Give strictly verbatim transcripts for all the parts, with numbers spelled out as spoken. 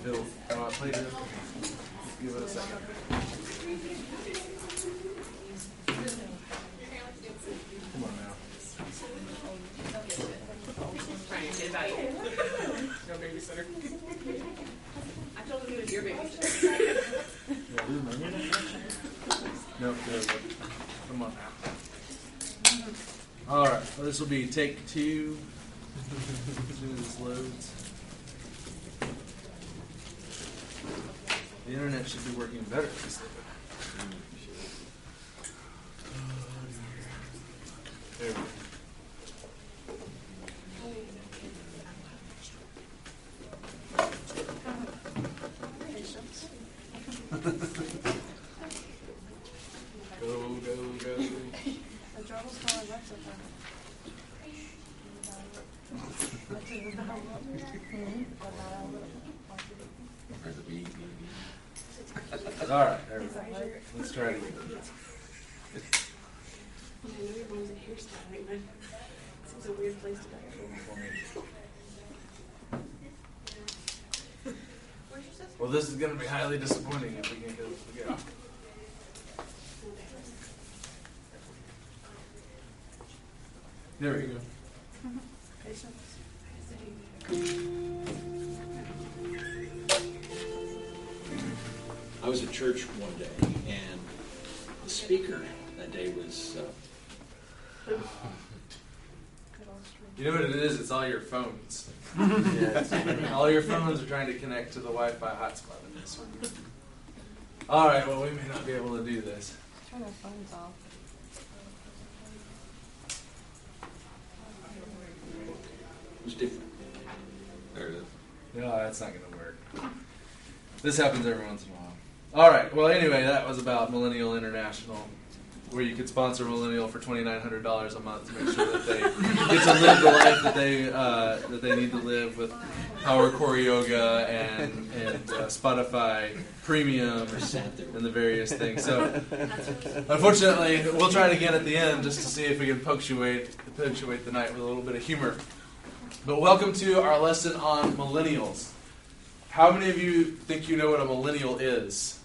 It'll uh, play it. Give it a second. Come on now. No babysitter. I told him he was your babysitter. Nope, there we go. Come on now. All right, well, this will be take two. As soon as this loads. The internet should be working better this day. There we go. Go, go, go. All right, there we go. Let's try it again. I know your mom's a hairstyle, right, man? Seems a weird place to go. Well, this is going to be highly disappointing if we can't get this to go. There we go. I was at church one day, and the speaker that day was... Uh, You know what it is? It's all your phones. Yeah, all your phones are trying to connect to the Wi-Fi hotspot in this one. All right, well, we may not be able to do this. Turn our phones off. it was different. There it is. No, that's not going to work. This happens every once in a while. All right, well, anyway, that was about Millennial International, where you could sponsor Millennial for twenty-nine hundred dollars a month to make sure that they get to live the life that they uh, that they need to live with Power Core Yoga and, and uh, Spotify Premium and the various things. So, unfortunately, we'll try it again at the end just to see if we can punctuate, punctuate the night with a little bit of humor. But welcome to our lesson on millennials. How many of you think you know what a millennial is?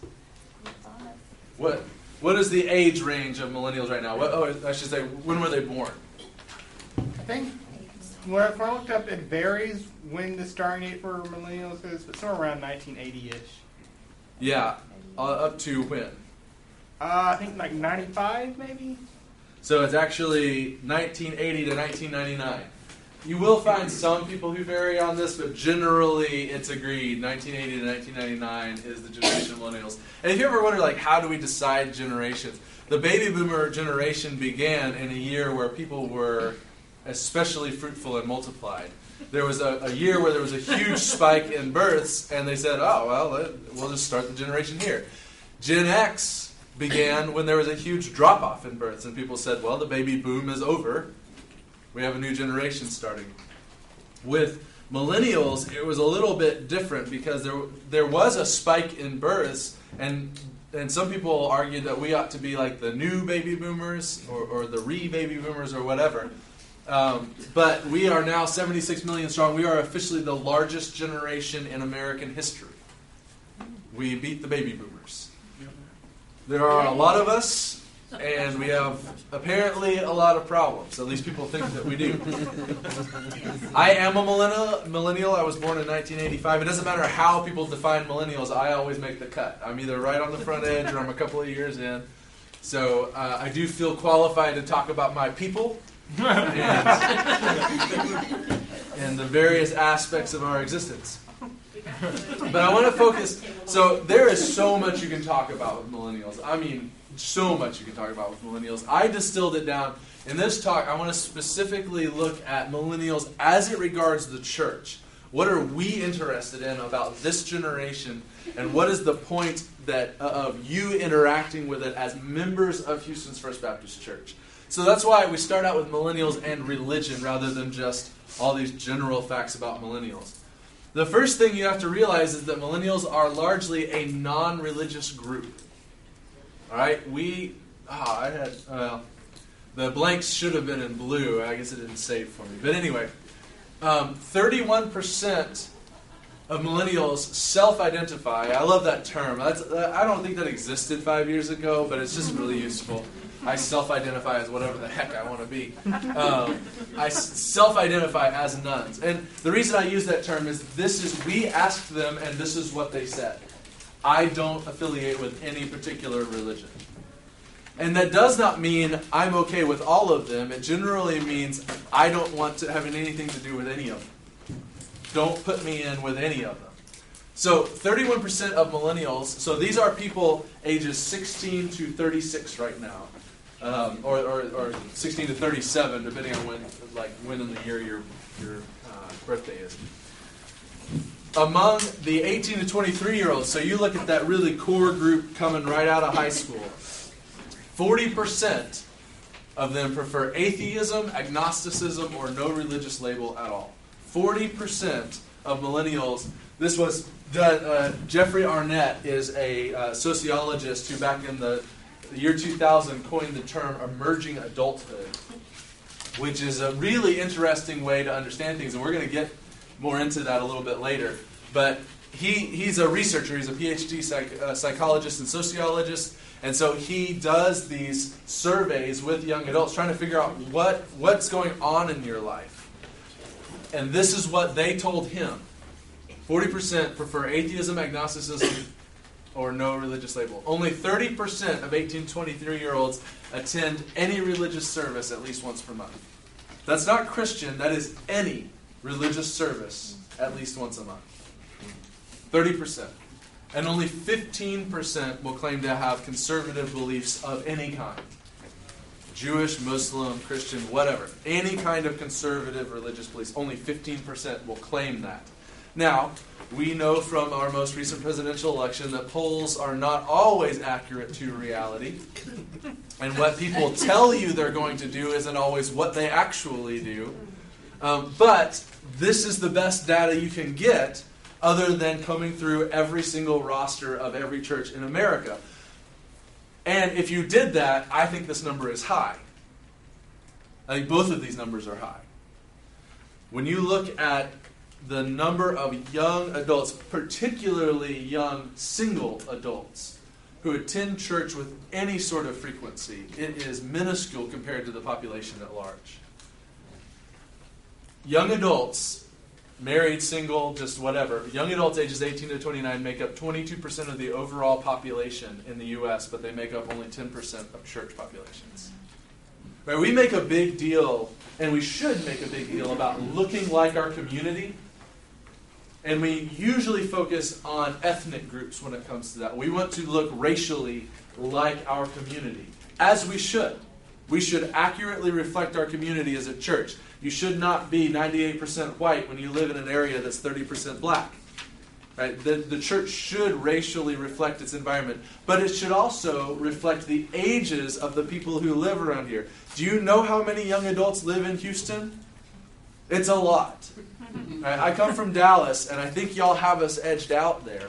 What What is the age range of millennials right now? What, oh, I should say, when were they born? I think when I when I looked up, it varies when the starting date for millennials is, but somewhere around nineteen eighty-ish. Yeah, uh, up to when? Uh, I think like ninety-five, maybe. So it's actually nineteen eighty to nineteen ninety-nine. You will find some people who vary on this, but generally it's agreed nineteen eighty to nineteen ninety-nine is the generation of millennials. And if you ever wonder, like, how do we decide generations? The baby boomer generation began in a year where people were especially fruitful and multiplied. There was a, a year where there was a huge spike in births, and they said, oh, well, we'll just start the generation here. Gen X began when there was a huge drop-off in births, and people said, well, the baby boom is over. We have a new generation starting. With millennials, it was a little bit different because there there was a spike in births, and and some people argued that we ought to be like the new baby boomers or, or the re-baby boomers or whatever. Um, but we are now seventy-six million strong. We are officially the largest generation in American history. We beat the baby boomers. There are a lot of us. And we have apparently a lot of problems. At least people think that we do. I am a millennial. Millennial. I was born in nineteen eighty-five. It doesn't matter how people define millennials. I always make the cut. I'm either right on the front edge or I'm a couple of years in. So uh, I do feel qualified to talk about my people and, and the various aspects of our existence. But I want to focus. So there is so much you can talk about with millennials. I mean, so much you can talk about with millennials. I distilled it down. In this talk, I want to specifically look at millennials as it regards the church. What are we interested in about this generation, and what is the point that uh, of you interacting with it as members of Houston's First Baptist Church? So that's why we start out with millennials and religion rather than just all these general facts about millennials. The first thing you have to realize is that millennials are largely a non-religious group. All right, we, ah, I had, uh, the blanks should have been in blue. I guess it didn't save for me. But anyway, um, thirty-one percent of millennials self-identify. I love that term. That's, I don't think that existed five years ago, but it's just really useful. I self-identify as whatever the heck I want to be. Um, I s- self-identify as nuns. And the reason I use that term is this is, we asked them and this is what they said. I don't affiliate with any particular religion. And that does not mean I'm okay with all of them. It generally means I don't want to have anything to do with any of them. Don't put me in with any of them. So thirty-one percent of millennials, so these are people ages sixteen to thirty-six right now. Um, or, or, or sixteen to thirty-seven, depending on when, like when in the year your your uh, birthday is. Among the eighteen to twenty-three year olds, so you look at that really core group coming right out of high school, forty percent of them prefer atheism, agnosticism, or no religious label at all. forty percent of millennials. This was uh, Jeffrey Arnett is a uh, sociologist who back in the the year two thousand coined the term emerging adulthood, which is a really interesting way to understand things, and we're going to get more into that a little bit later. But he he's a researcher, he's a P H D psych, uh, psychologist and sociologist, and so he does these surveys with young adults trying to figure out what what's going on in your life. And this is what they told him. forty percent prefer atheism, agnosticism, or no religious label. Only thirty percent of eighteen to twenty-three-year-olds attend any religious service at least once per month. That's not Christian, that is any religious service at least once a month. thirty percent. And only fifteen percent will claim to have conservative beliefs of any kind. Jewish, Muslim, Christian, whatever. Any kind of conservative religious beliefs. Only fifteen percent will claim that. Now, we know from our most recent presidential election that polls are not always accurate to reality. And what people tell you they're going to do isn't always what they actually do. Um, but this is the best data you can get other than coming through every single roster of every church in America. And if you did that, I think this number is high. I think both of these numbers are high. When you look at the number of young adults, particularly young single adults, who attend church with any sort of frequency, it is minuscule compared to the population at large. Young adults, married, single, just whatever, young adults ages eighteen to twenty-nine make up twenty-two percent of the overall population in the U S, but they make up only ten percent of church populations. Right, we make a big deal, and we should make a big deal about looking like our community. And we usually focus on ethnic groups when it comes to that. We want to look racially like our community, as we should. We should accurately reflect our community as a church. You should not be ninety-eight percent white when you live in an area that's thirty percent black. Right? The, the church should racially reflect its environment, but it should also reflect the ages of the people who live around here. Do you know how many young adults live in Houston? It's a lot. Right? I come from Dallas, and I think y'all have us edged out there.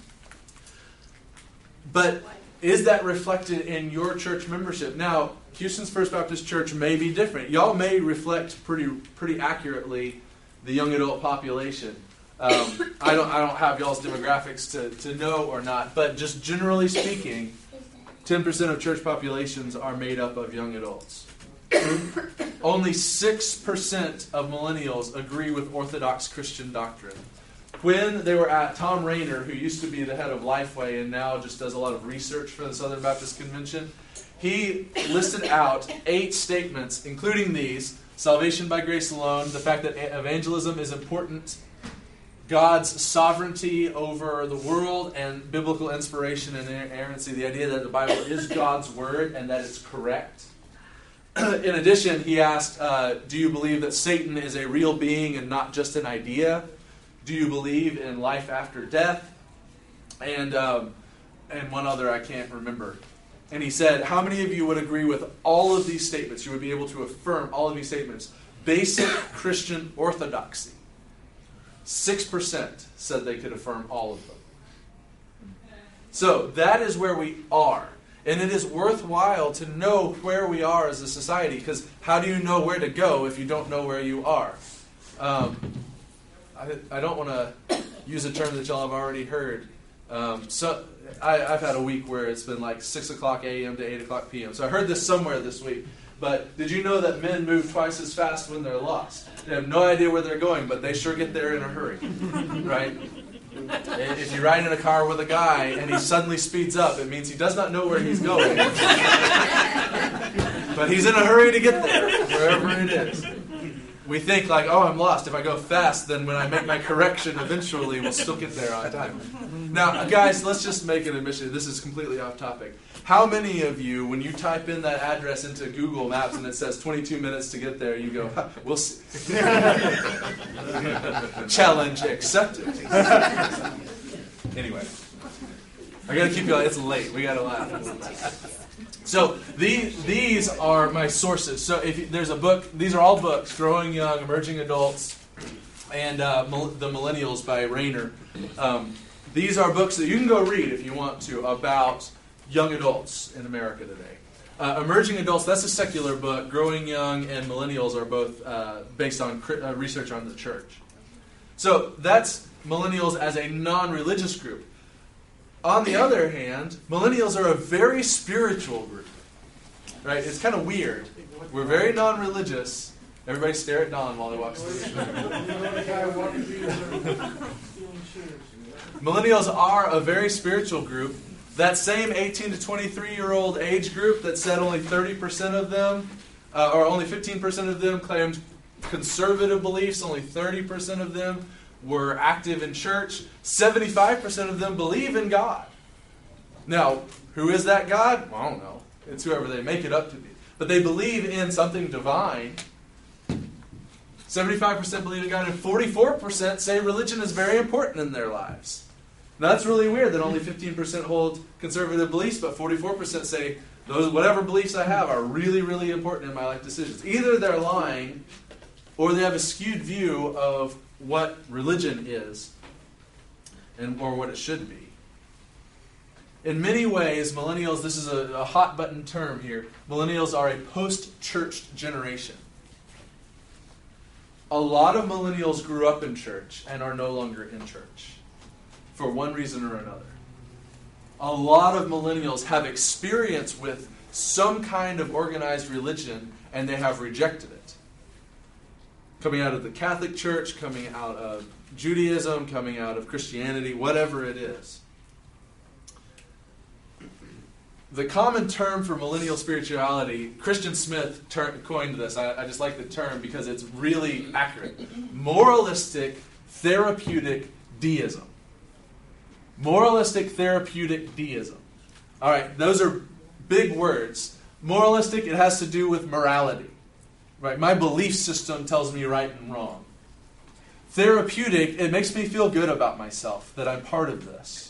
But is that reflected in your church membership? Now, Houston's First Baptist Church may be different. Y'all may reflect pretty pretty accurately the young adult population. Um, I don't I don't have y'all's demographics to, to know or not, but just generally speaking, ten percent of church populations are made up of young adults. Only six percent of millennials agree with Orthodox Christian doctrine. When they were at Tom Rayner, who used to be the head of Lifeway and now just does a lot of research for the Southern Baptist Convention, he listed out eight statements, including these: salvation by grace alone, the fact that evangelism is important, God's sovereignty over the world, and biblical inspiration and inerrancy, the idea that the Bible is God's word and that it's correct. In addition, he asked, uh, do you believe that Satan is a real being and not just an idea? Do you believe in life after death? And um, and one other I can't remember. And he said, how many of you would agree with all of these statements? You would be able to affirm all of these statements. Basic Christian orthodoxy. Six percent said they could affirm all of them. So that is where we are. And it is worthwhile to know where we are as a society, because how do you know where to go if you don't know where you are? Um, I, I don't want to use a term that y'all have already heard. Um, so I, I've had a week where it's been like six o'clock a.m. to eight o'clock p.m. So I heard this somewhere this week. But did you know that men move twice as fast when they're lost? They have no idea where they're going, but they sure get there in a hurry, right? If you ride in a car with a guy and he suddenly speeds up, it means he does not know where he's going. But he's in a hurry to get there, wherever it is. We think like, oh, I'm lost. If I go fast, then when I make my correction, eventually we'll still get there on time. Now, guys, let's just make an admission. This is completely off topic. How many of you, when you type in that address into Google Maps and it says twenty-two minutes to get there, you go, huh, we'll see. Challenge accepted. Anyway, I got to keep going. It's late. We got to laugh. So these these are my sources. So if you, there's a book, these are all books: Growing Young, Emerging Adults, and uh, The Millennials by Rayner. Um, these are books that you can go read if you want to about young adults in America today. Uh, Emerging Adults, that's a secular book. Growing Young and Millennials are both uh, based on cri- uh, research on the church. So that's millennials as a non-religious group. On the other hand, millennials are a very spiritual group. Right? It's kind of weird. We're very non-religious. Everybody stare at Don while he walks through the Millennials are a very spiritual group. That same eighteen to twenty-three-year-old age group that said only thirty percent of them, uh, or only fifteen percent of them claimed conservative beliefs, only thirty percent of them were active in church, seventy-five percent of them believe in God. Now, who is that God? Well, I don't know. It's whoever they make it up to be. But they believe in something divine. seventy-five percent believe in God, and forty-four percent say religion is very important in their lives. Now, that's really weird that only fifteen percent hold conservative beliefs, but forty-four percent say those whatever beliefs I have are really, really important in my life decisions. Either they're lying, or they have a skewed view of what religion is, and or what it should be. In many ways, millennials, this is a, a hot button term here, millennials are a post-church generation. A lot of millennials grew up in church and are no longer in church, for one reason or another. A lot of millennials have experience with some kind of organized religion, and they have rejected it. Coming out of the Catholic Church, coming out of Judaism, coming out of Christianity, whatever it is. The common term for millennial spirituality, Christian Smith ter- coined this. I, I just like the term because it's really accurate. Moralistic, therapeutic deism. Moralistic, therapeutic deism. All right, those are big words. Moralistic, it has to do with morality. Right? My belief system tells me right and wrong. Therapeutic, it makes me feel good about myself, that I'm part of this.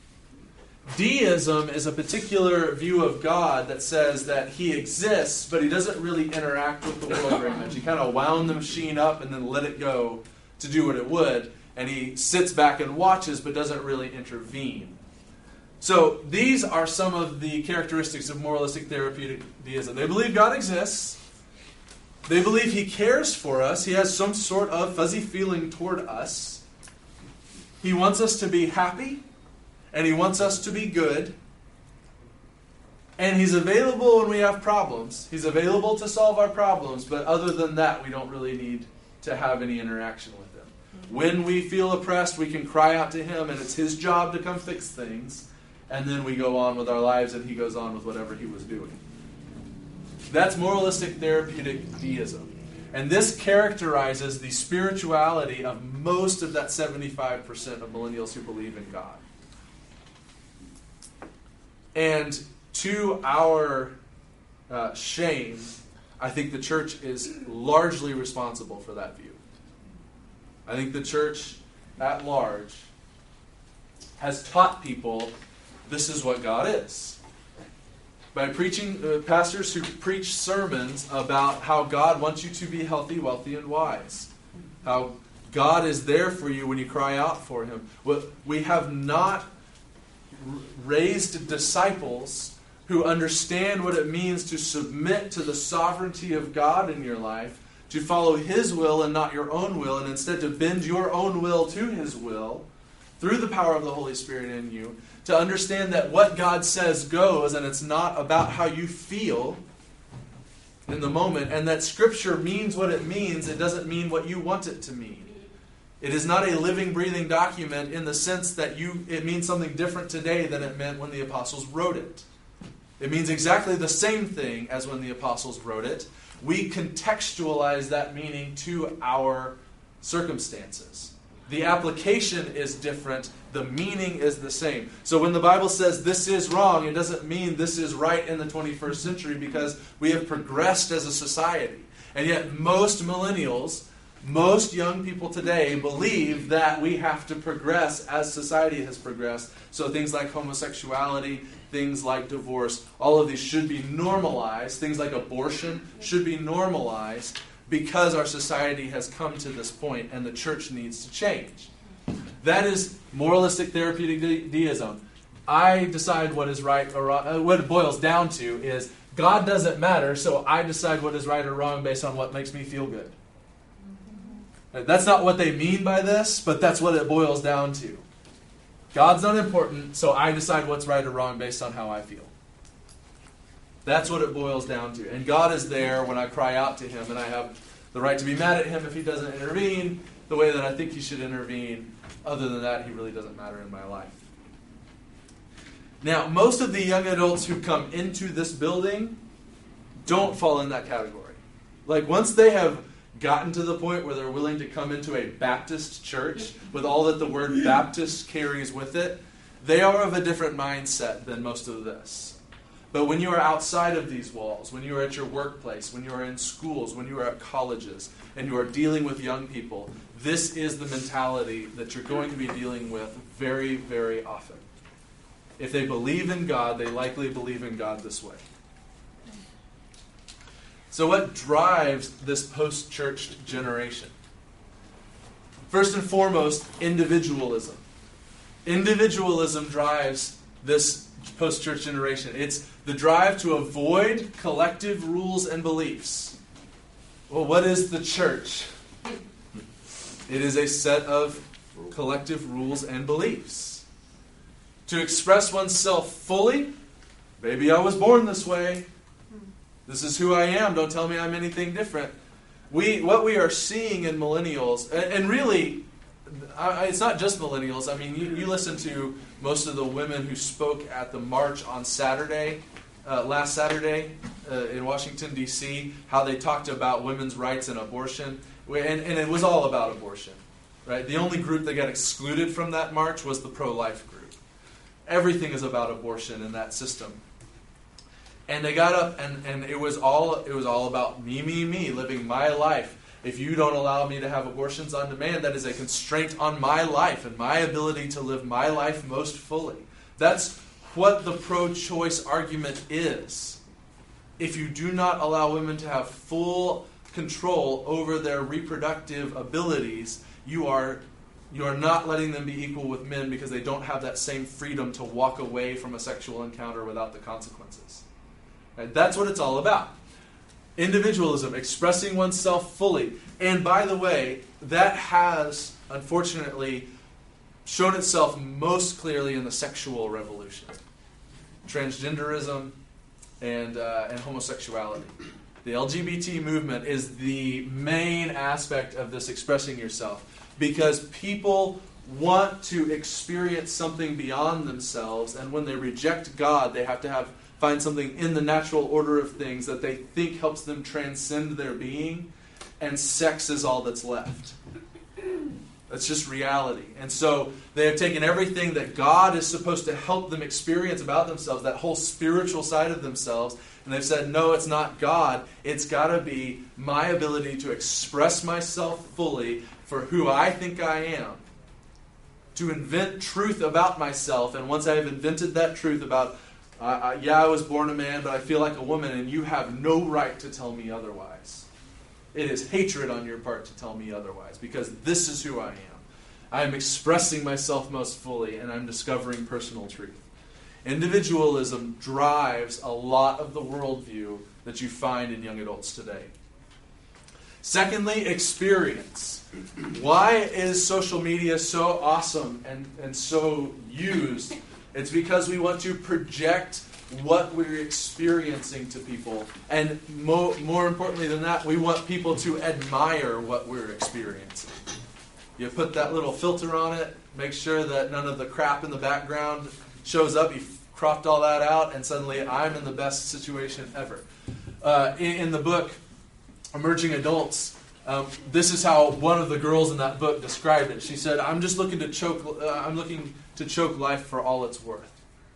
Deism is a particular view of God that says that he exists, but he doesn't really interact with the world very much. He kind of wound the machine up and then let it go to do what it would, and he sits back and watches, but doesn't really intervene. So these are some of the characteristics of moralistic therapeutic deism. They believe God exists. They believe he cares for us. He has some sort of fuzzy feeling toward us. He wants us to be happy. And he wants us to be good. And he's available when we have problems. He's available to solve our problems. But other than that, we don't really need to have any interaction with him. When we feel oppressed, we can cry out to him. And it's his job to come fix things. And then we go on with our lives. And he goes on with whatever he was doing. That's moralistic therapeutic deism. And this characterizes the spirituality of most of that seventy-five percent of millennials who believe in God. And to our uh, shame, I think the church is largely responsible for that view. I think the church at large has taught people this is what God is. By preaching, uh, pastors who preach sermons about how God wants you to be healthy, wealthy, and wise. How God is there for you when you cry out for him. Well, we have not raised disciples who understand what it means to submit to the sovereignty of God in your life, to follow his will and not your own will, and instead to bend your own will to his will, through the power of the Holy Spirit in you, to understand that what God says goes, and it's not about how you feel in the moment, and that Scripture means what it means. It doesn't mean what you want it to mean. It is not a living, breathing document in the sense that you it means something different today than it meant when the apostles wrote it. It means exactly the same thing as when the apostles wrote it. We contextualize that meaning to our circumstances. The application is different. The meaning is the same. So when the Bible says this is wrong, it doesn't mean this is right in the twenty-first century, because we have progressed as a society. And yet most millennials, most young people today believe that we have to progress as society has progressed. So things like homosexuality, things like divorce, all of these should be normalized. Things like abortion should be normalized because our society has come to this point and the church needs to change. That is moralistic therapeutic de- deism. I decide what is right or wrong. Uh, what it boils down to is God doesn't matter, so I decide what is right or wrong based on what makes me feel good. That's not what they mean by this, but that's what it boils down to. God's not important, so I decide what's right or wrong based on how I feel. That's what it boils down to. And God is there when I cry out to Him, and I have the right to be mad at Him if He doesn't intervene the way that I think He should intervene. Other than that, He really doesn't matter in my life. Now, most of the young adults who come into this building don't fall in that category. Like, once they have gotten to the point where they're willing to come into a Baptist church with all that the word Baptist carries with it, they are of a different mindset than most of this. But when you are outside of these walls, when you are at your workplace, when you are in schools, when you are at colleges, and you are dealing with young people, this is the mentality that you're going to be dealing with very, very often. If they believe in God, they likely believe in God this way. So what drives this post-church generation? First and foremost, individualism. Individualism drives this post-church generation. It's the drive to avoid collective rules and beliefs. Well, what is the church? It is a set of collective rules and beliefs. To express oneself fully, maybe I was born this way. This is who I am. Don't tell me I'm anything different. We, what we are seeing in millennials, and, and really, I, it's not just millennials. I mean, you, you listen to most of the women who spoke at the march on Saturday, uh, last Saturday uh, in Washington, D C, how they talked about women's rights and abortion. And, and it was all about abortion. Right? The only group that got excluded from that march was the pro-life group. Everything is about abortion in that system. And they got up, and, and it was all it was all about me, me, me, living my life. If you don't allow me to have abortions on demand, that is a constraint on my life and my ability to live my life most fully. That's what the pro-choice argument is. If you do not allow women to have full control over their reproductive abilities, you are you are not letting them be equal with men because they don't have that same freedom to walk away from a sexual encounter without the consequences. Right? That's what it's all about. Individualism, expressing oneself fully. And by the way, that has, unfortunately, shown itself most clearly in the sexual revolution. Transgenderism and, uh, and homosexuality. The L G B T movement is the main aspect of this expressing yourself, because people want to experience something beyond themselves, and when they reject God, they have to have find something in the natural order of things that they think helps them transcend their being, and sex is all that's left. That's just reality. And so they have taken everything that God is supposed to help them experience about themselves, that whole spiritual side of themselves, and they've said, no, it's not God. It's got to be my ability to express myself fully for who I think I am, to invent truth about myself, and once I have invented that truth about Uh, uh, yeah, I was born a man, but I feel like a woman, and you have no right to tell me otherwise. It is hatred on your part to tell me otherwise, because this is who I am. I am expressing myself most fully, and I'm discovering personal truth. Individualism drives a lot of the worldview that you find in young adults today. Secondly, experience. Why is social media so awesome and, and so used? It's because we want to project what we're experiencing to people. And mo- more importantly than that, we want people to admire what we're experiencing. You put that little filter on it, make sure that none of the crap in the background shows up. You cropped all that out, and suddenly I'm in the best situation ever. Uh, in, in the book, Emerging Adults, um, this is how one of the girls in that book described it. She said, "I'm just looking to choke. Uh, I'm looking to choke life for all it's worth."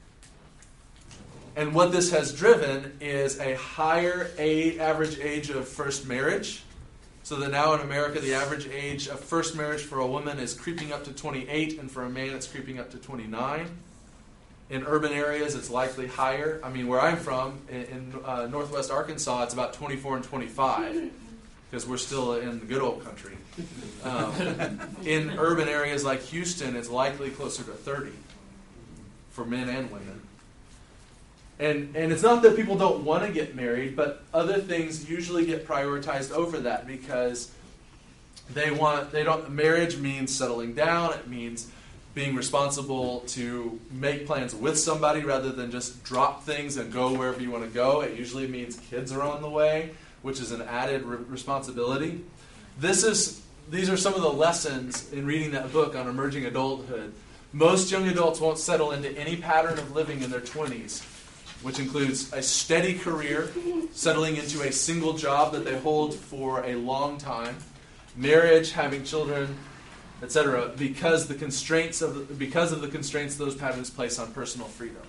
And what this has driven is a higher a- average age of first marriage. So that now in America, the average age of first marriage for a woman is creeping up to twenty-eight, and for a man, it's creeping up to twenty-nine. In urban areas, it's likely higher. I mean, where I'm from, in, in uh, northwest Arkansas, it's about twenty-four and twenty-five, because we're still in the good old country. Um, in urban areas like Houston, it's likely closer to thirty for men and women. And and it's not that people don't want to get married, but other things usually get prioritized over that because they want they don't marriage means settling down, it means being responsible to make plans with somebody rather than just drop things and go wherever you want to go. It usually means kids are on the way, which is an added re- responsibility. This is these are some of the lessons in reading that book on emerging adulthood. Most young adults won't settle into any pattern of living in their twenties, which includes a steady career, settling into a single job that they hold for a long time, marriage, having children, et cetera, because the constraints of the, because of the constraints those patterns place on personal freedom.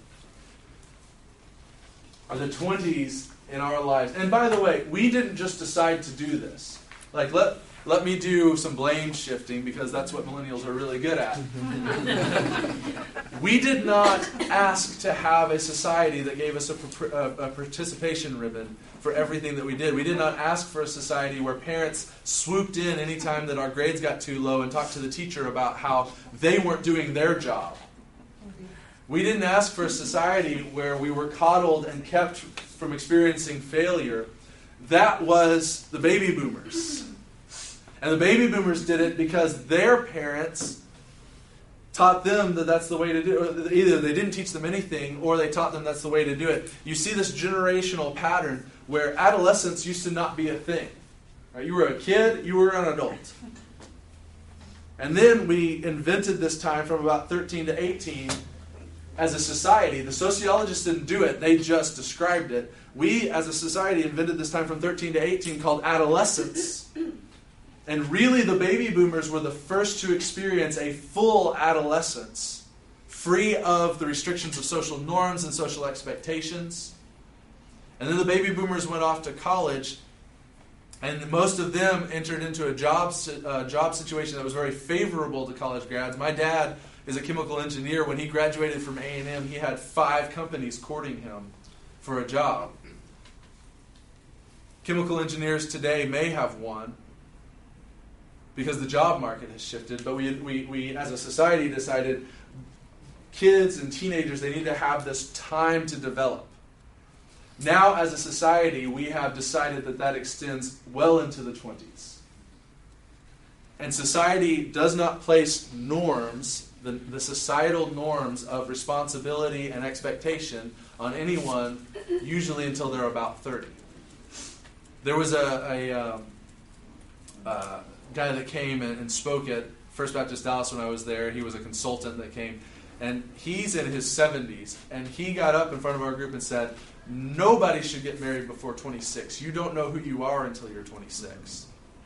Are the twenties in our lives? And by the way, we didn't just decide to do this. Like let let me do some blame shifting because that's what millennials are really good at. We did not ask to have a society that gave us a, a, a participation ribbon for everything that we did. We did not ask for a society where parents swooped in anytime that our grades got too low and talked to the teacher about how they weren't doing their job. We didn't ask for a society where we were coddled and kept from experiencing failure. That was the baby boomers. And the baby boomers did it because their parents taught them that that's the way to do it. Either they didn't teach them anything or they taught them that's the way to do it. You see this generational pattern where adolescence used to not be a thing. Right? You were a kid, you were an adult. And then we invented this time from about thirteen to eighteen as a society. The sociologists didn't do it, they just described it. We as a society invented this time from thirteen to eighteen called adolescence. And really, the baby boomers were the first to experience a full adolescence, free of the restrictions of social norms and social expectations. And then the baby boomers went off to college, and most of them entered into a job, uh, job situation that was very favorable to college grads. My dad is a chemical engineer. When he graduated from A and M, he had five companies courting him for a job. Chemical engineers today may have one, because the job market has shifted, but we, we, we, as a society, decided kids and teenagers, they need to have this time to develop. Now, as a society, we have decided that that extends well into the twenties. And society does not place norms, the, the societal norms of responsibility and expectation on anyone, usually until they're about thirty. There was a... a um, uh, guy that came and, and spoke at First Baptist Dallas when I was there. He was a consultant that came, and he's in his seventies, and he got up in front of our group and said, nobody should get married before twenty-six. You don't know who you are until you're twenty-six.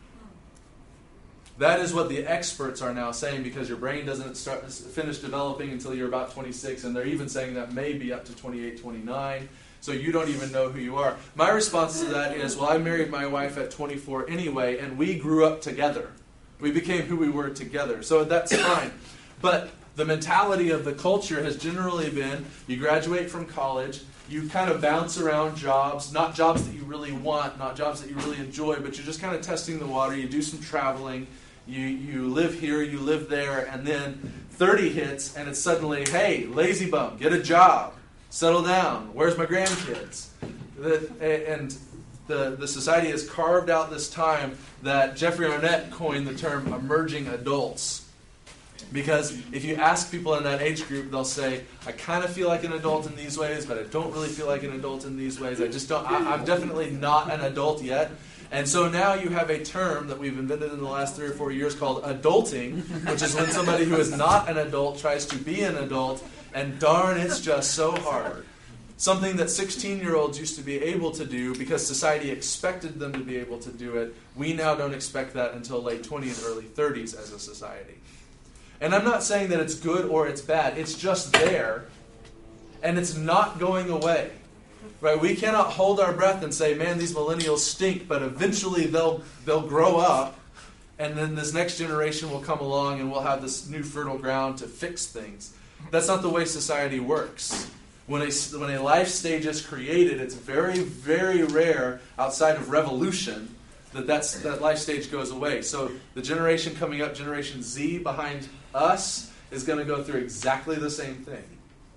That is what the experts are now saying, because your brain doesn't start finish developing until you're about twenty-six, and they're even saying that maybe up to twenty-eight, twenty-nine. So you don't even know who you are. My response to that is, well, I married my wife at twenty-four anyway, and we grew up together. We became who we were together. So that's fine. But the mentality of the culture has generally been, you graduate from college, you kind of bounce around jobs, not jobs that you really want, not jobs that you really enjoy, but you're just kind of testing the water. You do some traveling. You, you live here, you live there, and then thirty hits, and it's suddenly, hey, lazy bum, get a job. Settle down. Where's my grandkids? And the, the society has carved out this time that Jeffrey Arnett coined the term emerging adults. Because if you ask people in that age group, they'll say, I kind of feel like an adult in these ways, but I don't really feel like an adult in these ways. I just don't, I, I'm definitely not an adult yet. And so now you have a term that we've invented in the last three or four years called adulting, which is when somebody who is not an adult tries to be an adult, and darn, it's just so hard. Something that sixteen-year-olds used to be able to do because society expected them to be able to do it, we now don't expect that until late twenties, early thirties as a society. And I'm not saying that it's good or it's bad. It's just there, and it's not going away. Right? We cannot hold our breath and say, man, these millennials stink, but eventually they'll they'll grow up, and then this next generation will come along, and we'll have this new fertile ground to fix things. That's not the way society works. When a, when a life stage is created, it's very, very rare outside of revolution that that's, that life stage goes away. So the generation coming up, Generation Z behind us, is going to go through exactly the same thing.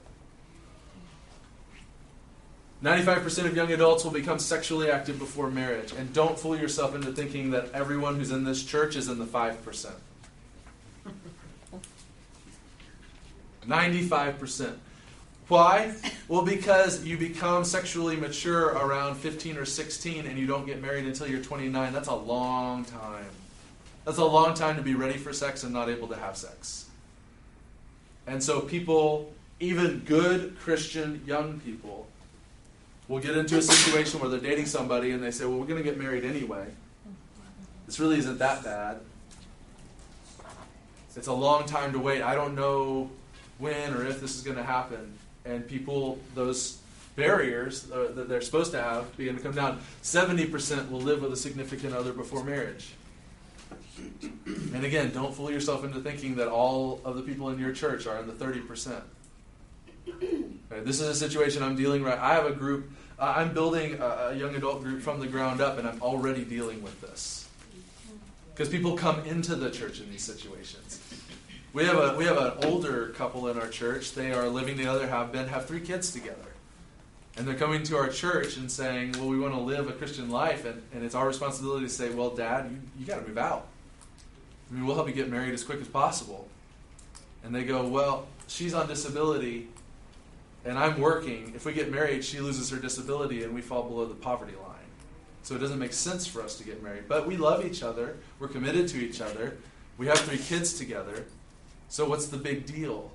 ninety-five percent of young adults will become sexually active before marriage. And don't fool yourself into thinking that everyone who's in this church is in the five percent. ninety-five percent. Why? Well, because you become sexually mature around fifteen or sixteen and you don't get married until you're twenty-nine. That's a long time. That's a long time to be ready for sex and not able to have sex. And so people, even good Christian young people, will get into a situation where they're dating somebody and they say, well, we're going to get married anyway. This really isn't that bad. It's a long time to wait. I don't know when or if this is going to happen. And people, those barriers uh, that they're supposed to have begin to come down. seventy percent will live with a significant other before marriage. And again, don't fool yourself into thinking that all of the people in your church are in the thirty percent. Right, this is a situation I'm dealing with. I have a group, uh, I'm building a, a young adult group from the ground up, and I'm already dealing with this. Because people come into the church in these situations. We have a we have an older couple in our church. They are living together, have been, have three kids together. And they're coming to our church and saying, well, we want to live a Christian life, and, and it's our responsibility to say, well, Dad, you, you got to move out. I mean, we'll help you get married as quick as possible. And they go, well, she's on disability, and I'm working. If we get married, she loses her disability, and we fall below the poverty line. So it doesn't make sense for us to get married. But we love each other. We're committed to each other. We have three kids together. So what's the big deal?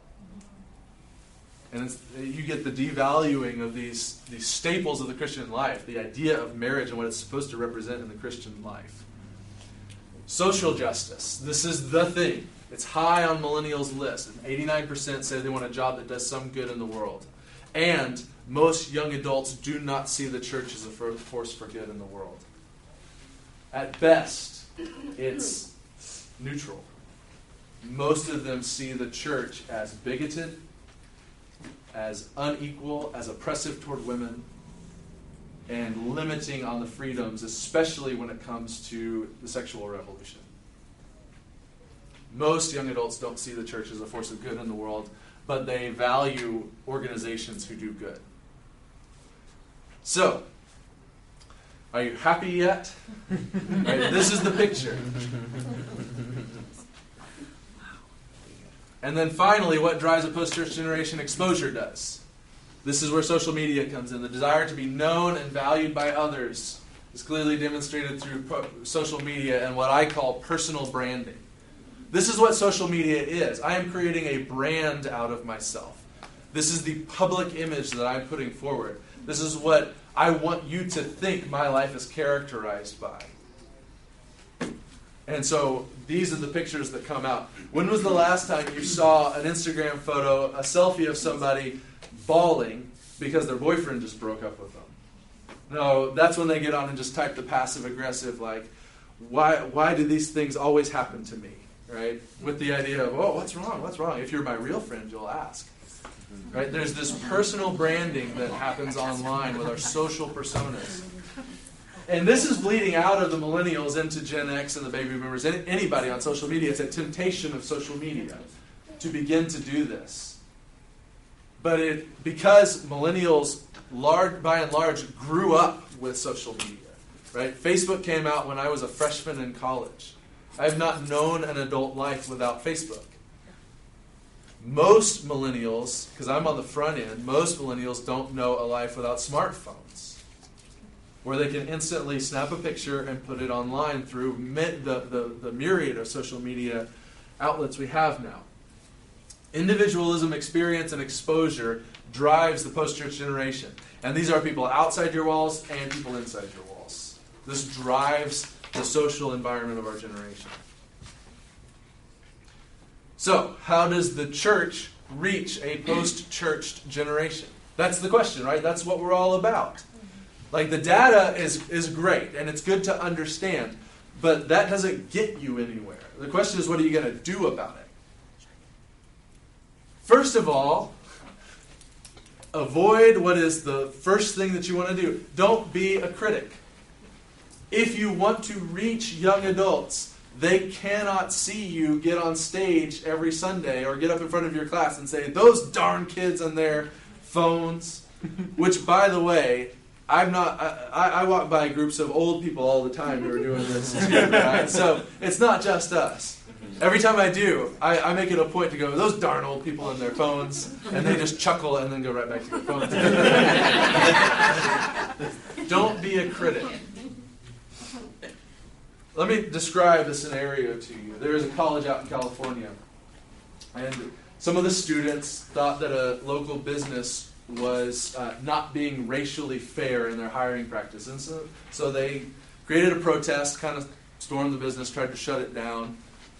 And it's, you get the devaluing of these, these staples of the Christian life, the idea of marriage and what it's supposed to represent in the Christian life. Social justice. This is the thing. It's high on millennials' list. And eighty-nine percent say they want a job that does some good in the world. And most young adults do not see the church as a force for good in the world. At best, it's neutral. Most of them see the church as bigoted, as unequal, as oppressive toward women, and limiting on the freedoms, especially when it comes to the sexual revolution. Most young adults don't see the church as a force of good in the world, but they value organizations who do good. So, are you happy yet? Right, this is the picture. And then finally, what drives a post-church generation? Exposure does. This is where social media comes in. The desire to be known and valued by others is clearly demonstrated through po- social media and what I call personal branding. This is what social media is. I am creating a brand out of myself. This is the public image that I'm putting forward. This is what I want you to think my life is characterized by. And so these are the pictures that come out. When was the last time you saw an Instagram photo, a selfie of somebody bawling because their boyfriend just broke up with them? No, that's when they get on and just type the passive-aggressive, like, why why do these things always happen to me? Right? With the idea of, oh, what's wrong? What's wrong? If you're my real friend, you'll ask. Right? There's this personal branding that happens online with our social personas. And this is bleeding out of the millennials into Gen X and the baby boomers. Anybody on social media, it's a temptation of social media to begin to do this. But it because millennials, large, by and large, grew up with social media. right? Facebook came out when I was a freshman in college. I have not known an adult life without Facebook. Most millennials, because I'm on the front end, most millennials don't know a life without smartphones, where they can instantly snap a picture and put it online through the, the, the myriad of social media outlets we have now. Individualism, experience, and exposure drives the post-church generation. And these are people outside your walls and people inside your walls. This drives the social environment of our generation. So, how does the church reach a post-church generation? That's the question, right? That's what we're all about. Like, the data is, is great, and it's good to understand, but that doesn't get you anywhere. The question is, what are you going to do about it? First of all, avoid what is the first thing that you want to do. Don't be a critic. If you want to reach young adults, they cannot see you get on stage every Sunday or get up in front of your class and say, those darn kids on their phones, which, by the way, I'm not. I, I walk by groups of old people all the time who are doing this too, right? So it's not just us. Every time I do, I, I make it a point to go, those darn old people on their phones, and they just chuckle and then go right back to their phones. Don't be a critic. Let me describe the scenario to you. There is a college out in California, and some of the students thought that a local business was uh, not being racially fair in their hiring practice. And so, so they created a protest, kind of stormed the business, tried to shut it down.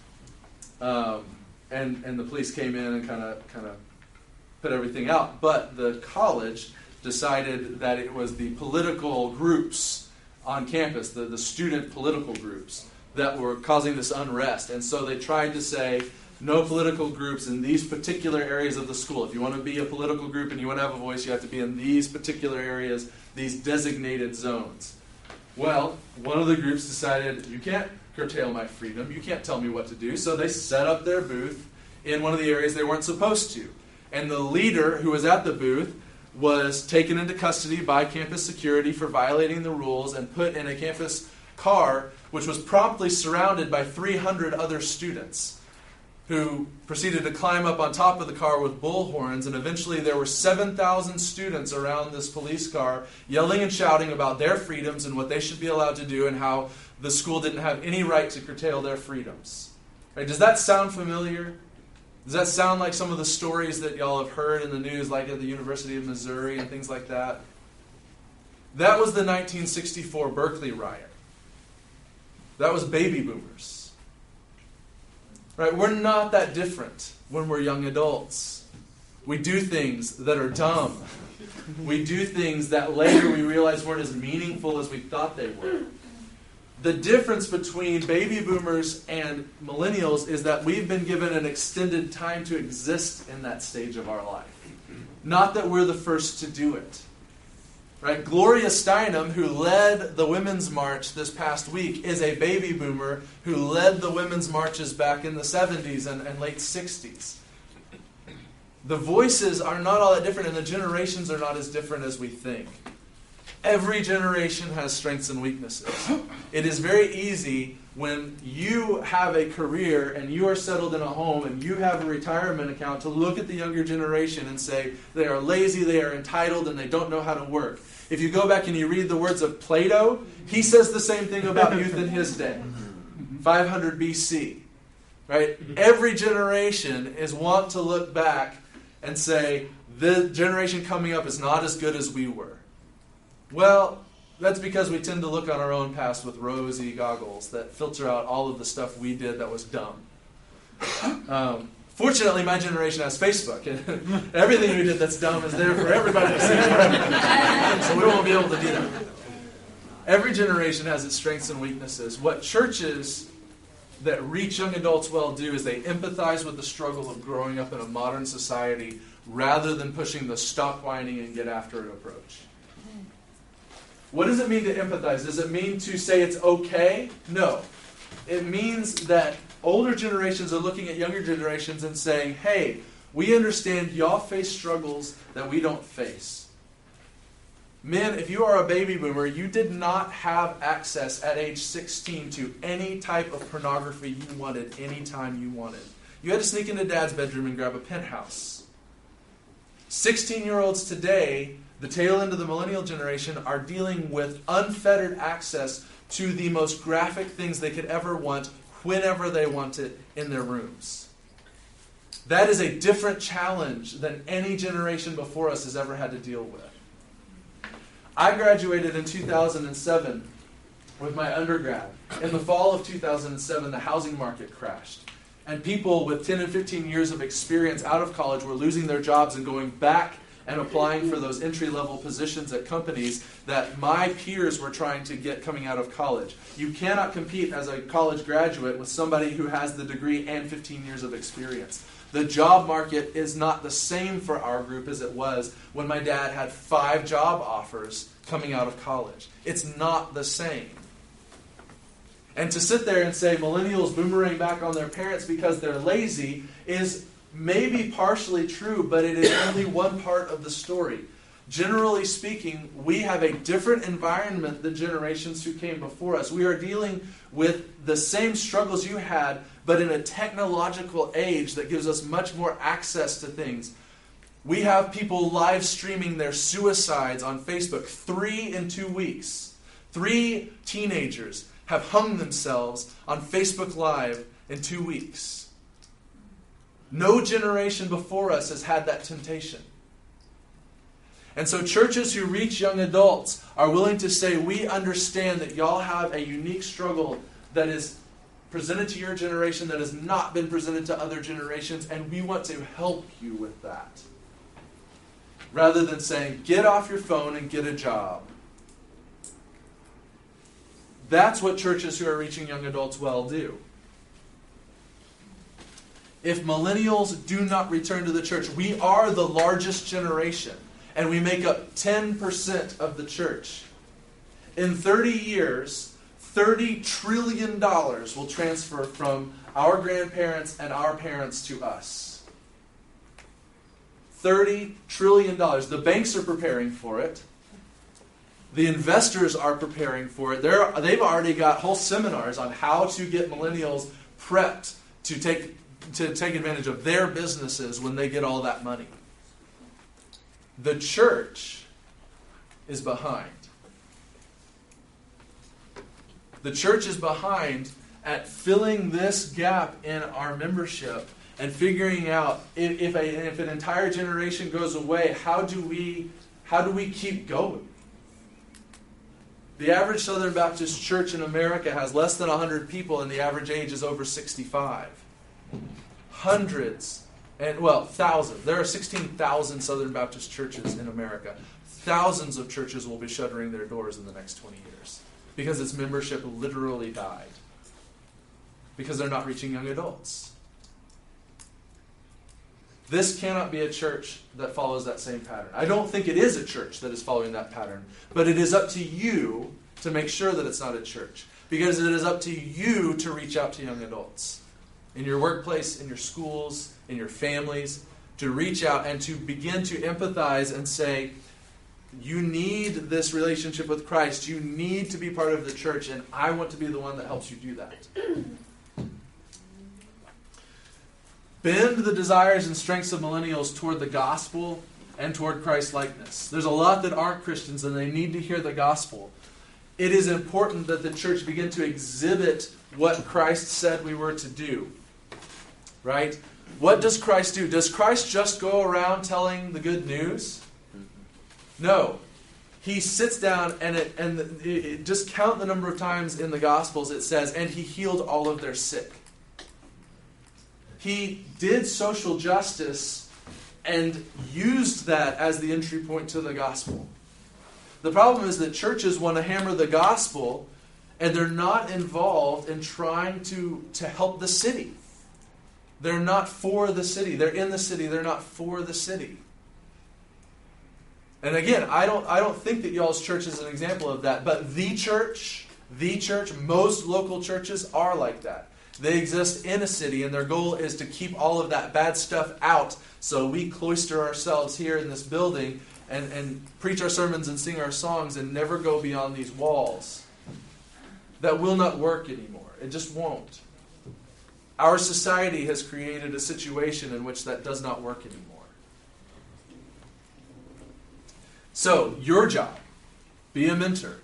Um, and, and the police came in and kind of kind of put everything out. But the college decided that it was the political groups on campus, the, the student political groups, that were causing this unrest. And so they tried to say, no political groups in these particular areas of the school. If you want to be a political group and you want to have a voice, you have to be in these particular areas, these designated zones. Well, one of the groups decided, you can't curtail my freedom, you can't tell me what to do, so they set up their booth in one of the areas they weren't supposed to. And the leader who was at the booth was taken into custody by campus security for violating the rules and put in a campus car, which was promptly surrounded by three hundred other students, who proceeded to climb up on top of the car with bullhorns, and eventually there were seven thousand students around this police car yelling and shouting about their freedoms and what they should be allowed to do and how the school didn't have any right to curtail their freedoms. Right? Does that sound familiar? Does that sound like some of the stories that y'all have heard in the news, like at the University of Missouri and things like that? That was the nineteen sixty-four Berkeley riot. That was baby boomers. Right? We're not that different when we're young adults. We do things that are dumb. We do things that later we realize weren't as meaningful as we thought they were. The difference between baby boomers and millennials is that we've been given an extended time to exist in that stage of our life. Not that we're the first to do it. Right? Gloria Steinem, who led the Women's March this past week, is a baby boomer who led the women's marches back in the seventies and, and late sixties. The voices are not all that different, and the generations are not as different as we think. Every generation has strengths and weaknesses. It is very easy when you have a career and you are settled in a home and you have a retirement account to look at the younger generation and say they are lazy, they are entitled, and they don't know how to work. If you go back and you read the words of Plato, he says the same thing about youth in his day. five hundred B C. Right? Every generation is wont to look back and say, the generation coming up is not as good as we were. Well, that's because we tend to look on our own past with rosy goggles that filter out all of the stuff we did that was dumb. Um, fortunately, my generation has Facebook, and everything we did that's dumb is there for everybody to see forever. So we won't be able to do that. Every generation has its strengths and weaknesses. What churches that reach young adults well do is they empathize with the struggle of growing up in a modern society rather than pushing the stop whining and get after it approach. What does it mean to empathize? Does it mean to say it's okay? No. It means that older generations are looking at younger generations and saying, hey, we understand y'all face struggles that we don't face. Men, if you are a baby boomer, you did not have access at age sixteen to any type of pornography you wanted anytime you wanted. You had to sneak into dad's bedroom and grab a penthouse. sixteen-year-olds today, the tail end of the millennial generation, are dealing with unfettered access to the most graphic things they could ever want, whenever they want it, in their rooms. That is a different challenge than any generation before us has ever had to deal with. I graduated in two thousand seven with my undergrad. In the fall of two thousand seven, the housing market crashed. And people with ten and fifteen years of experience out of college were losing their jobs and going back and applying for those entry-level positions at companies that my peers were trying to get coming out of college. You cannot compete as a college graduate with somebody who has the degree and fifteen years of experience. The job market is not the same for our group as it was when my dad had five job offers coming out of college. It's not the same. And to sit there and say millennials boomerang back on their parents because they're lazy is maybe partially true, but it is only one part of the story. Generally speaking, we have a different environment than generations who came before us. We are dealing with the same struggles you had, but in a technological age that gives us much more access to things. We have people live streaming their suicides on Facebook. Three in two weeks. Three teenagers have hung themselves on Facebook Live in two weeks. No generation before us has had that temptation. And so churches who reach young adults are willing to say, we understand that y'all have a unique struggle that is presented to your generation that has not been presented to other generations, and we want to help you with that. Rather than saying, get off your phone and get a job. That's what churches who are reaching young adults well do. If millennials do not return to the church, we are the largest generation, and we make up ten percent of the church. In thirty years, thirty trillion dollars will transfer from our grandparents and our parents to us. thirty trillion dollars. The banks are preparing for it. The investors are preparing for it. They're, they've already got whole seminars on how to get millennials prepped to take, to take advantage of their businesses when they get all that money. The church is behind. The church is behind at filling this gap in our membership and figuring out if, if, a, if an entire generation goes away, how do we how do we keep going? The average Southern Baptist church in America has less than one hundred people, and the average age is over sixty-five. Hundreds, and well, thousands. There are sixteen thousand Southern Baptist churches in America. Thousands of churches will be shuttering their doors in the next twenty years because its membership literally died. Because they're not reaching young adults. This cannot be a church that follows that same pattern. I don't think it is a church that is following that pattern. But it is up to you to make sure that it's not a church. Because it is up to you to reach out to young adults. In your workplace, in your schools, in your families. To reach out and to begin to empathize and say, you need this relationship with Christ. You need to be part of the church. And I want to be the one that helps you do that. Bend the desires and strengths of millennials toward the gospel and toward Christ-likeness. There's a lot that aren't Christians and they need to hear the gospel. It is important that the church begin to exhibit what Christ said we were to do. Right? What does Christ do? Does Christ just go around telling the good news? No. He sits down and it, and it, it, just count the number of times in the Gospels it says, and he healed all of their sick. He did social justice and used that as the entry point to the gospel. The problem is that churches want to hammer the gospel and they're not involved in trying to, to help the city. They're not for the city. They're in the city. They're not for the city. And again, I don't I don't think that y'all's church is an example of that. But the church, the church, most local churches are like that. They exist in a city, and their goal is to keep all of that bad stuff out. So we cloister ourselves here in this building and, and preach our sermons and sing our songs and never go beyond these walls. That will not work anymore. It just won't. Our society has created a situation in which that does not work anymore. So, your job, be a mentor.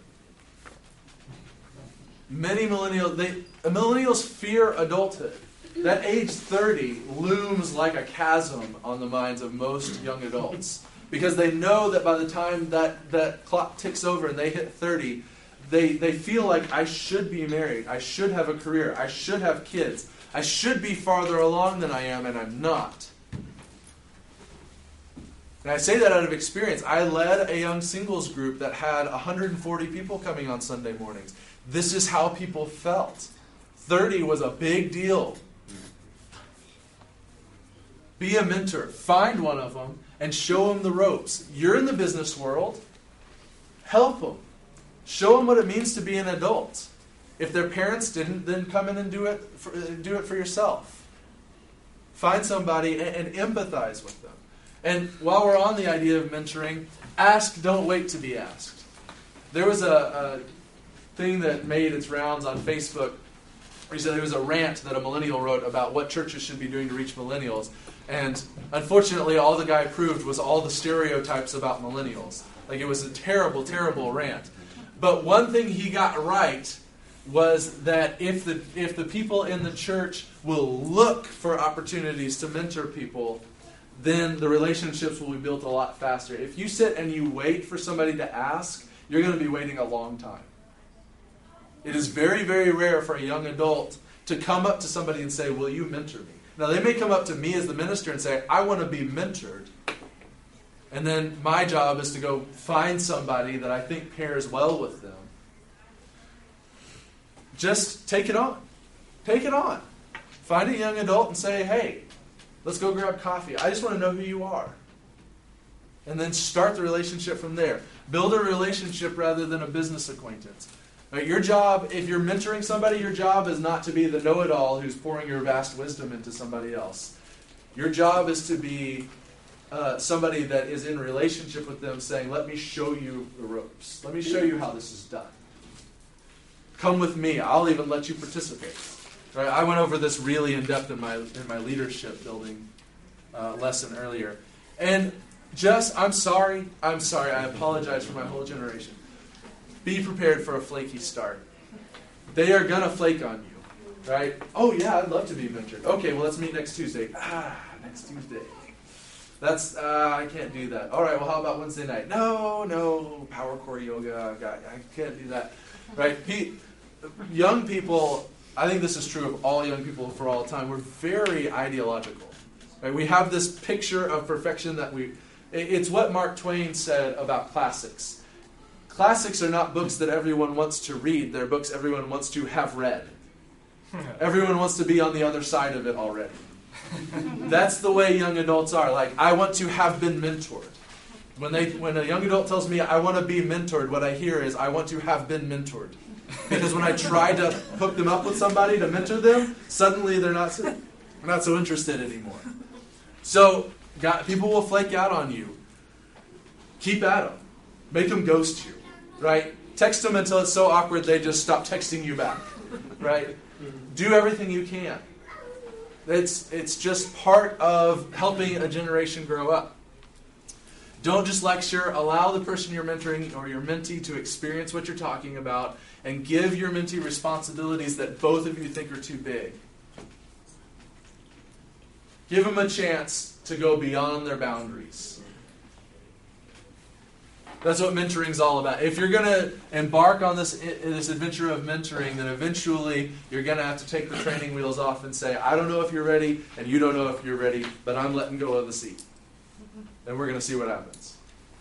Many millennials, they, millennials fear adulthood. That age thirty looms like a chasm on the minds of most young adults. Because they know that by the time that, that clock ticks over and they hit thirty, they, they feel like, I should be married, I should have a career, I should have kids, I should be farther along than I am, and I'm not. And I say that out of experience. I led a young singles group that had one hundred forty people coming on Sunday mornings. This is how people felt. thirty was a big deal. Be a mentor. Find one of them and show them the ropes. You're in the business world. Help them. Show them what it means to be an adult. If their parents didn't, then come in and do it for, do it for yourself. Find somebody and, and empathize with them. And while we're on the idea of mentoring, ask, don't wait to be asked. There was a, a thing that made its rounds on Facebook. Recently, there was a rant that a millennial wrote about what churches should be doing to reach millennials. And unfortunately, all the guy proved was all the stereotypes about millennials. Like, it was a terrible, terrible rant. But one thing he got right was that if the if the people in the church will look for opportunities to mentor people, then the relationships will be built a lot faster. If you sit and you wait for somebody to ask, you're going to be waiting a long time. It is very, very rare for a young adult to come up to somebody and say, will you mentor me? Now, they may come up to me as the minister and say, I want to be mentored. And then my job is to go find somebody that I think pairs well with them. Just take it on. Take it on. Find a young adult and say, hey, let's go grab coffee. I just want to know who you are. And then start the relationship from there. Build a relationship rather than a business acquaintance. Right, your job, if you're mentoring somebody, your job is not to be the know-it-all who's pouring your vast wisdom into somebody else. Your job is to be uh, somebody that is in relationship with them, saying, let me show you the ropes. Let me show you how this is done. Come with me. I'll even let you participate. Right, I went over this really in depth in my in my leadership building uh, lesson earlier. And just, I'm sorry. I'm sorry. I apologize for my whole generation. Be prepared for a flaky start. They are going to flake on you, right? Oh, yeah, I'd love to be mentored. Okay, well, let's meet next Tuesday. Ah, next Tuesday. That's, uh, I can't do that. All right, well, how about Wednesday night? No, no, power core yoga. God, I can't do that. Right? Pe- young people, I think this is true of all young people for all time. We're very ideological. Right? We have this picture of perfection that we, it's what Mark Twain said about classics. Classics are not books that everyone wants to read. They're books everyone wants to have read. Everyone wants to be on the other side of it already. That's the way young adults are. Like, I want to have been mentored. When they, when a young adult tells me I want to be mentored, what I hear is I want to have been mentored. Because when I try to hook them up with somebody to mentor them, suddenly they're not so, not so interested anymore. So, God, people will flake out on you. Keep at them. Make them ghost you. Right? Text them until it's so awkward they just stop texting you back. Right? Do everything you can. It's, it's just part of helping a generation grow up. Don't just lecture. Allow the person you're mentoring or your mentee to experience what you're talking about, and give your mentee responsibilities that both of you think are too big. Give them a chance to go beyond their boundaries. That's what mentoring is all about. If you're going to embark on this this adventure of mentoring, then eventually you're going to have to take the training wheels off and say, I don't know if you're ready, and you don't know if you're ready, but I'm letting go of the seat. And we're going to see what happens.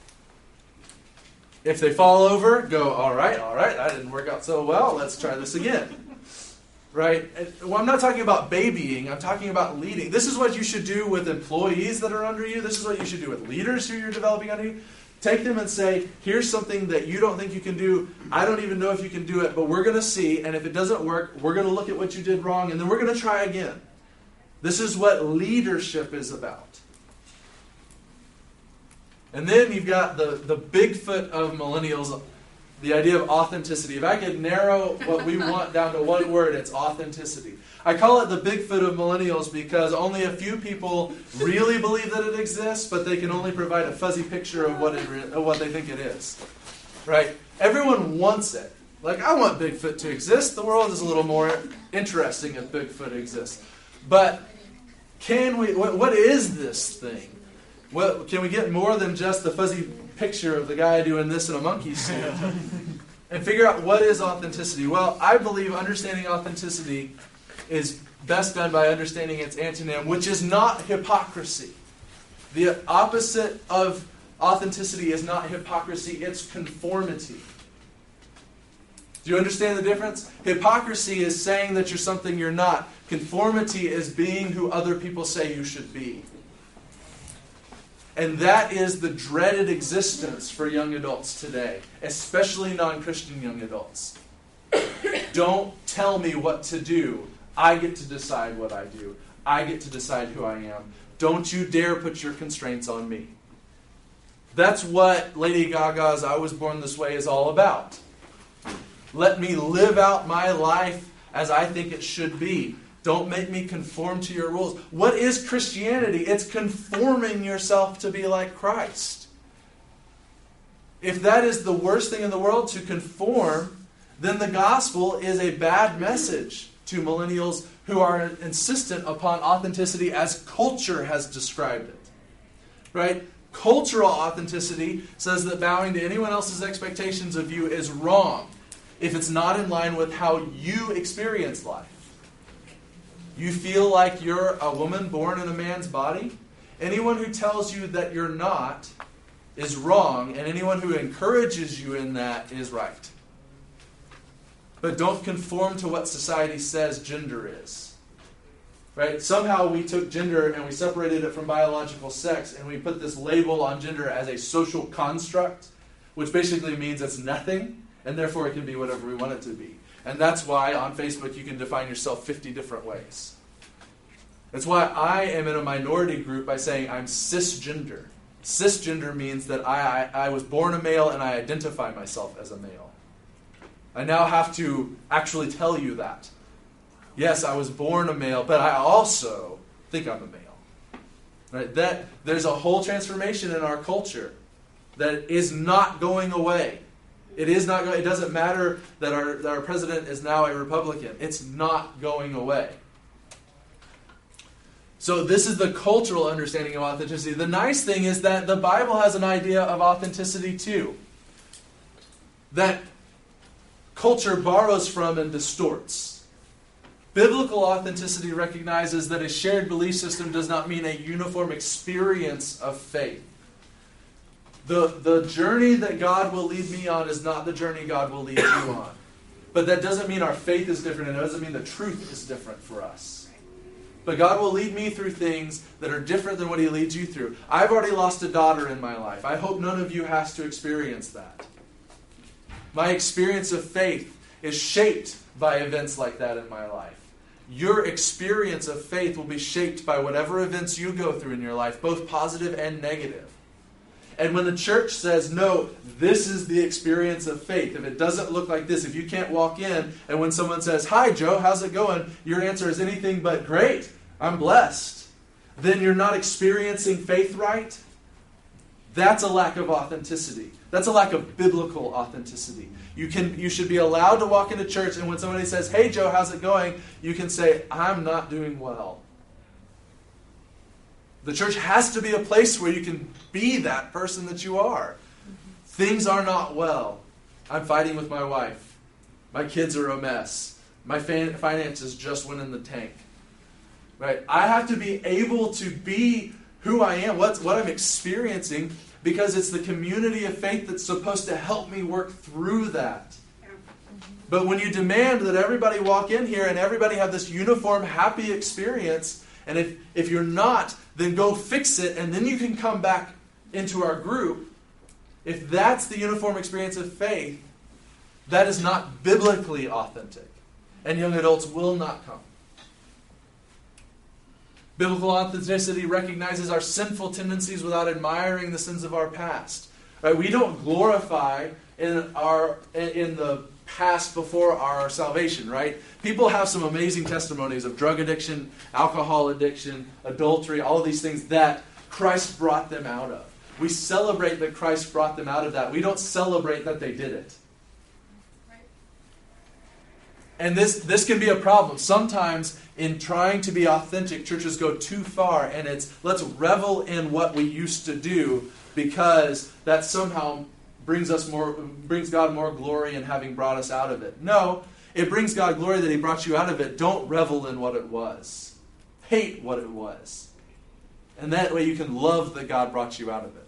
If they fall over, go, all right, all right, that didn't work out so well. Let's try this again. Right? Well, I'm not talking about babying. I'm talking about leading. This is what you should do with employees that are under you. This is what you should do with leaders who you're developing under you. Take them and say, here's something that you don't think you can do. I don't even know if you can do it, but we're going to see. And if it doesn't work, we're going to look at what you did wrong, and then we're going to try again. This is what leadership is about. And then you've got the, the Bigfoot of millennials, the idea of authenticity. If I could narrow what we want down to one word, it's authenticity. I call it the Bigfoot of millennials because only a few people really believe that it exists, but they can only provide a fuzzy picture of what it re- of what they think it is. Right? Everyone wants it. Like, I want Bigfoot to exist. The world is a little more interesting if Bigfoot exists. But can we? What, what is this thing? What, can we get more than just the fuzzy picture of the guy doing this in a monkey suit? And figure out what is authenticity? Well, I believe understanding authenticity is best done by understanding its antonym, which is not hypocrisy. The opposite of authenticity is not hypocrisy, it's conformity. Do you understand the difference? Hypocrisy is saying that you're something you're not. Conformity is being who other people say you should be. And that is the dreaded existence for young adults today, especially non-Christian young adults. Don't tell me what to do. I get to decide what I do. I get to decide who I am. Don't you dare put your constraints on me. That's what Lady Gaga's I Was Born This Way is all about. Let me live out my life as I think it should be. Don't make me conform to your rules. What is Christianity? It's conforming yourself to be like Christ. If that is the worst thing in the world, to conform, then the gospel is a bad message to millennials who are insistent upon authenticity as culture has described it. Right? Cultural authenticity says that bowing to anyone else's expectations of you is wrong if it's not in line with how you experience life. You feel like you're a woman born in a man's body? Anyone who tells you that you're not is wrong, and anyone who encourages you in that is right. But don't conform to what society says gender is. Right? Somehow we took gender and we separated it from biological sex, and we put this label on gender as a social construct, which basically means it's nothing, and therefore it can be whatever we want it to be. And that's why on Facebook you can define yourself fifty different ways. That's why I am in a minority group by saying I'm cisgender. Cisgender means that I, I, I was born a male and I identify myself as a male. I now have to actually tell you that. Yes, I was born a male, but I also think I'm a male. Right? That there's a whole transformation in our culture that is not going away. It is not going. It doesn't matter that our that our president is now a Republican. It's not going away. So this is the cultural understanding of authenticity. The nice thing is that the Bible has an idea of authenticity too, that culture borrows from and distorts. Biblical authenticity recognizes that a shared belief system does not mean a uniform experience of faith. The, the journey that God will lead me on is not the journey God will lead you on. But that doesn't mean our faith is different, and it doesn't mean the truth is different for us. But God will lead me through things that are different than what He leads you through. I've already lost a daughter in my life. I hope none of you has to experience that. My experience of faith is shaped by events like that in my life. Your experience of faith will be shaped by whatever events you go through in your life, both positive and negative. And when the church says, no, this is the experience of faith, if it doesn't look like this, if you can't walk in, and when someone says, hi, Joe, how's it going? Your answer is anything but great. I'm blessed. Then you're not experiencing faith right. That's a lack of authenticity. That's a lack of biblical authenticity. You can, you should be allowed to walk into church, and when somebody says, hey, Joe, how's it going? You can say, I'm not doing well. The church has to be a place where you can be that person that you are. Things are not well. I'm fighting with my wife. My kids are a mess. My fan- finances just went in the tank. Right? I have to be able to be who I am, what's, what I'm experiencing, because it's the community of faith that's supposed to help me work through that. But when you demand that everybody walk in here and everybody have this uniform, happy experience, and if, if you're not, then go fix it, and then you can come back into our group. If that's the uniform experience of faith, that is not biblically authentic. And young adults will not come. Biblical authenticity recognizes our sinful tendencies without admiring the sins of our past. Right? We don't glorify in our in the past before our salvation, right? People have some amazing testimonies of drug addiction, alcohol addiction, adultery, all of these things that Christ brought them out of. We celebrate that Christ brought them out of that. We don't celebrate that they did it. And this, this can be a problem. Sometimes in trying to be authentic, churches go too far, and it's let's revel in what we used to do because that somehow brings us more, brings God more glory in having brought us out of it. No, it brings God glory that He brought you out of it. Don't revel in what it was. Hate what it was. And that way you can love that God brought you out of it.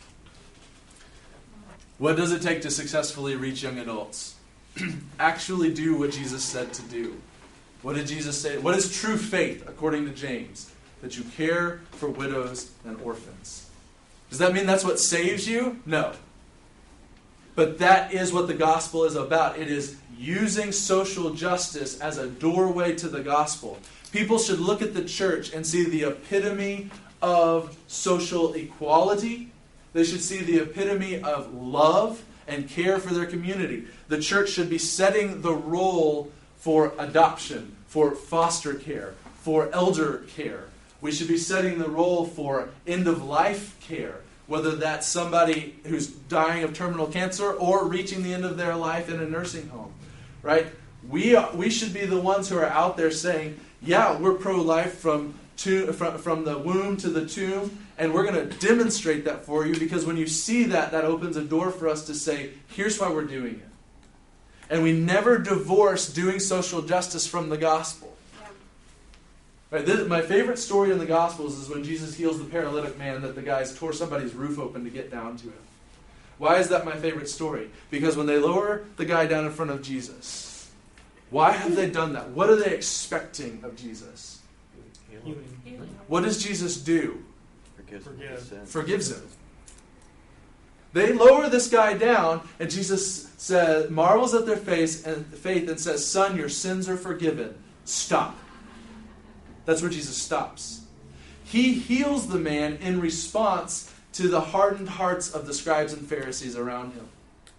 What does it take to successfully reach young adults? Actually do what Jesus said to do. What did Jesus say? What is true faith, according to James? That you care for widows and orphans. Does that mean that's what saves you? No. But that is what the gospel is about. It is using social justice as a doorway to the gospel. People should look at the church and see the epitome of social equality. They should see the epitome of love and care for their community. The church should be setting the role for adoption, for foster care, for elder care. We should be setting the role for end-of-life care, whether that's somebody who's dying of terminal cancer or reaching the end of their life in a nursing home. Right? We are, we should be the ones who are out there saying, yeah, we're pro-life from to, from, from the womb to the tomb, and we're going to demonstrate that for you, because when you see that, that opens a door for us to say, here's why we're doing it. And we never divorce doing social justice from the gospel. Right, this, my favorite story in the Gospels is when Jesus heals the paralytic man that the guys tore somebody's roof open to get down to him. Why is that my favorite story? Because when they lower the guy down in front of Jesus, why have they done that? What are they expecting of Jesus? Healing. What does Jesus do? Forgives. Forgives him. They lower this guy down, and Jesus says, marvels at their face and faith and says, "Son, your sins are forgiven." Stop. That's where Jesus stops. He heals the man in response to the hardened hearts of the scribes and Pharisees around him.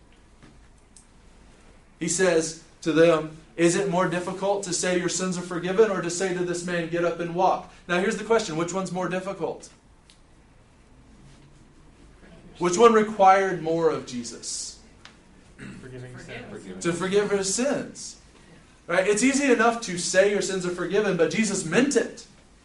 He says to them, is it more difficult to say your sins are forgiven or to say to this man, get up and walk? Now here's the question, which one's more difficult? Which one required more of Jesus? Forgiving sin. To forgive his sins. Right? It's easy enough to say your sins are forgiven, but Jesus meant it.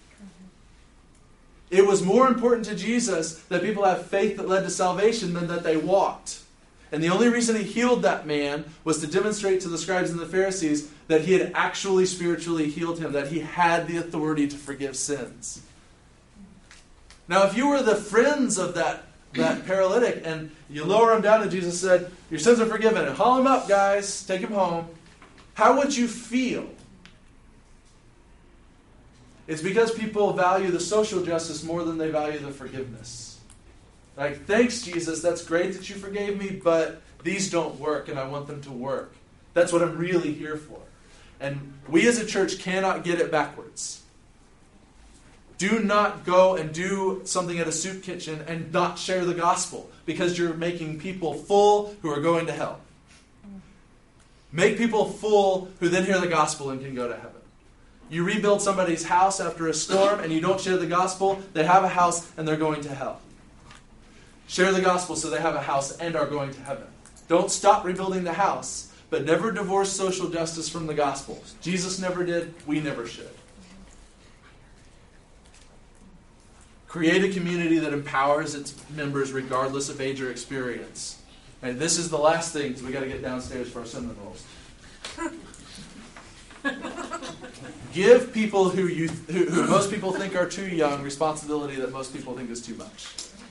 It was more important to Jesus that people have faith that led to salvation than that they walked. And the only reason he healed that man was to demonstrate to the scribes and the Pharisees that he had actually spiritually healed him, that he had the authority to forgive sins. Now, if you were the friends of that, that paralytic and you lower him down and Jesus said, your sins are forgiven, and haul him up, guys, take him home, how would you feel? It's because people value the social justice more than they value the forgiveness. Like, thanks, Jesus, that's great that you forgave me, but these don't work, and I want them to work. That's what I'm really here for. And we as a church cannot get it backwards. Do not go and do something at a soup kitchen and not share the gospel, because you're making people full who are going to hell. Make people full who then hear the gospel and can go to heaven. You rebuild somebody's house after a storm and you don't share the gospel, they have a house and they're going to hell. Share the gospel so they have a house and are going to heaven. Don't stop rebuilding the house, but never divorce social justice from the gospel. Jesus never did, we never should. Create a community that empowers its members regardless of age or experience. And this is the last thing, because we got to get downstairs for our cinnamon rolls. Give people who you who, who most people think are too young responsibility that most people think is too much.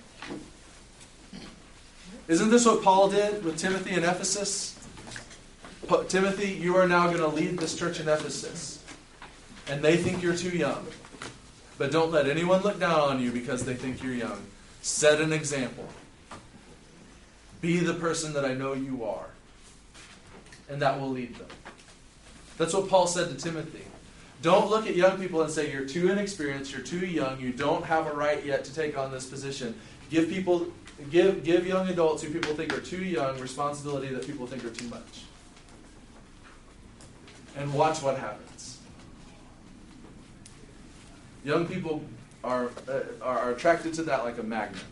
Isn't this what Paul did with Timothy in Ephesus? Pa- Timothy, you are now going to lead this church in Ephesus. And they think you're too young. But don't let anyone look down on you because they think you're young. Set an example. Be the person that I know you are. And that will lead them. That's what Paul said to Timothy. Don't look at young people and say, you're too inexperienced, you're too young, you don't have a right yet to take on this position. Give people, give, give young adults who people think are too young responsibility that people think are too much. And watch what happens. Young people are, uh, are attracted to that like a magnet.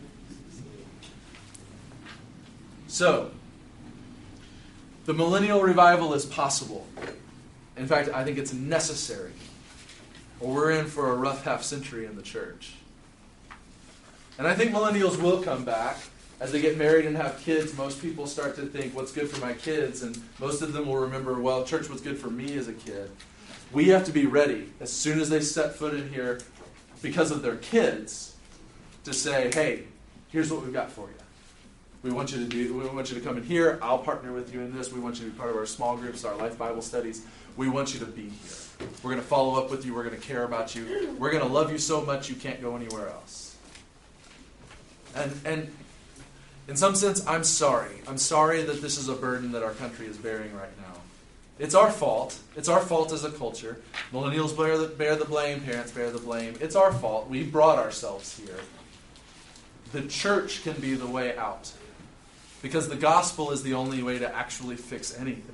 So, the millennial revival is possible. In fact, I think it's necessary. Or we're in for a rough half century in the church. And I think millennials will come back. As they get married and have kids, most people start to think, what's good for my kids? And most of them will remember, well, church was good for me as a kid. We have to be ready as soon as they step foot in here because of their kids to say, hey, here's what we've got for you. We want you to do. We want you to come in here. I'll partner with you in this. We want you to be part of our small groups, our Life Bible studies. We want you to be here. We're going to follow up with you. We're going to care about you. We're going to love you so much you can't go anywhere else. And and in some sense, I'm sorry. I'm sorry that this is a burden that our country is bearing right now. It's our fault. It's our fault as a culture. Millennials bear the, bear the blame. Parents bear the blame. It's our fault. We brought ourselves here. The church can be the way out. Because the gospel is the only way to actually fix anything.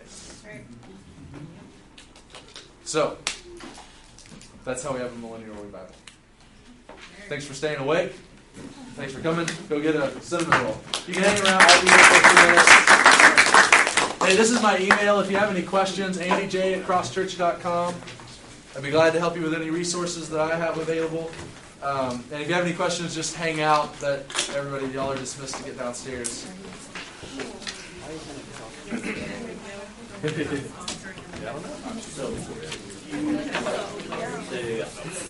So, that's how we have a millennial revival. Thanks for staying awake. Thanks for coming. Go get a cinnamon roll. You can hang around. I'll be here for a few minutes. Hey, this is my email. If you have any questions, andy j at cross church dot com. I'd be glad to help you with any resources that I have available. Um, and if you have any questions, just hang out. That everybody, y'all are dismissed to get downstairs. Yeah, I don't know.